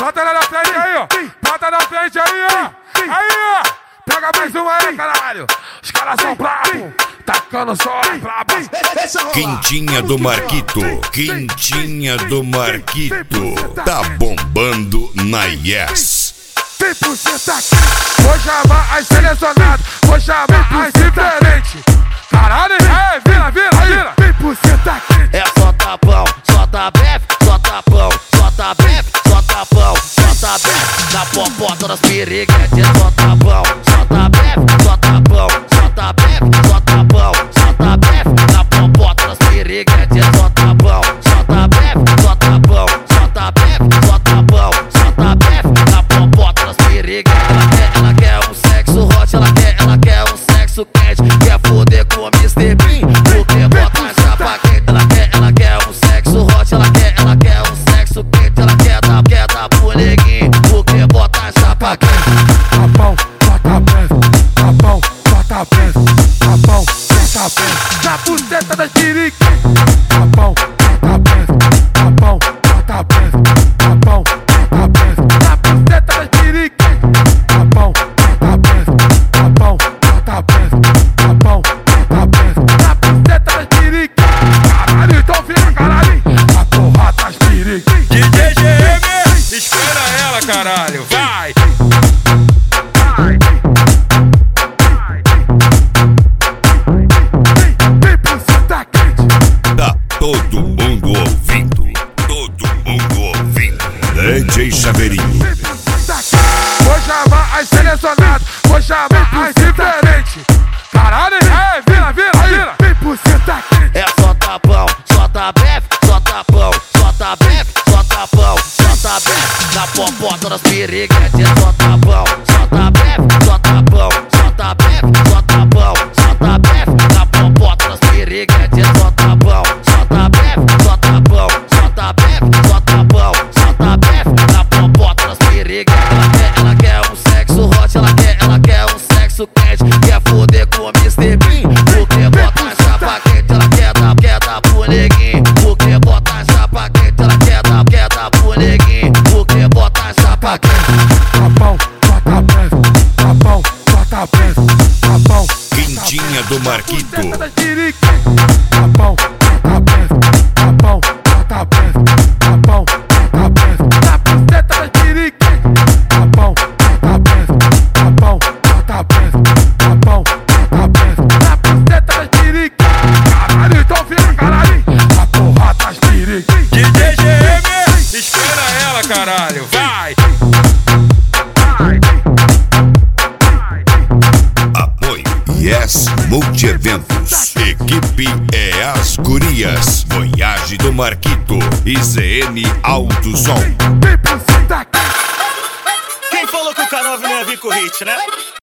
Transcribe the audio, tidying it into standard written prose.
Bota na frente aí, ó. Bota na frente aí, ó. Aí, ó. Pega mais uma aí, caralho. Os caras são bravos. Tacando só brabo. Quintinha do Marquito. Quintinha do Marquito. Tá bombando na Yes. 100% aqui. Vou chamar as selecionadas. Vou chamar as diferentes. Caralho, vira. 100% aqui. É só tapão, só tabef, só tapão, só tabef, só tapão, só tabef. Na popota das piriguetes, só tapão, só tabef, só tapão, só tabef, só tapão, só tabef. Na popota das piriguetes, só tapão, só tabef, só tapão, só tabef, só tapão, só tabef. Na popota das piriguetes, ela quer um sexo hot, ela quer um sexo quente, quer foder com o Mr. Bean, porque bota a chapa quente. Ela quer um sexo hot, ela quer um sexo quente, ela quer dar pro neguinho, porque bota a chapa quente. Tapão, bota preso. Tapão, bota preso. Tapão, bota preso. Na buceta das piriguetes. Tapão, bota preso. Tapão, bota preso. Tapão, bota preso. Na buceta das piriguetes. Tapão, bota preso. Tapão, bota preso. Tapão, bota preso. Na buceta das piriguetes. Caralho, então fica, caralho. A porra das piriguetes. DJ GM, espera ela, caralho, vai! Tá todo mundo ouvindo. Todo mundo ouvindo. DJ Chaveirinho. Vou chamar as selecionadas. Vou chamar as diferentes. Caralho, vira. 100% aqui. É só tapão, só tabef, só tapão, só tabef, só tapão, só tabef. Na popota das piriguetes, só tapão, só tabef, só tapão, só tabef, só tapão, só tabef. Na popota das piriguetes, só tapão, só tabef, só tapão, só tabef, só tapão, só tabef. Na popota das piriguetes, ela quer um sexo hot, ela quer um sexo quente, quer foder com o Mr. Bean, porque bota a chapa quente. Ela quer dar pro neguinho, porque bota a chapa quente. Ela quer dar pro neguinho, porque bota a chapa quente. Tapão, bota preso. Tapão, bota preso. Tapão. Quintinha do Marquito. Tapão, bota preso. Tapão, bota preso. Tapão, bota preso. Na buceta das piriguetes. Tapão, bota preso. Tapão, bota preso. Tapão, bota preso. Na buceta das piriguetes. Caralho, então fica, caralho. A porra das piriguetes. DJ GM, espera ela, caralho, vai! Apoio Yes Multieventos. Equipe é as Gurias. Voyage do Marquito. IZN Alto Som. 100% aqui. Quem falou que o K9 não ia vir com hit, né?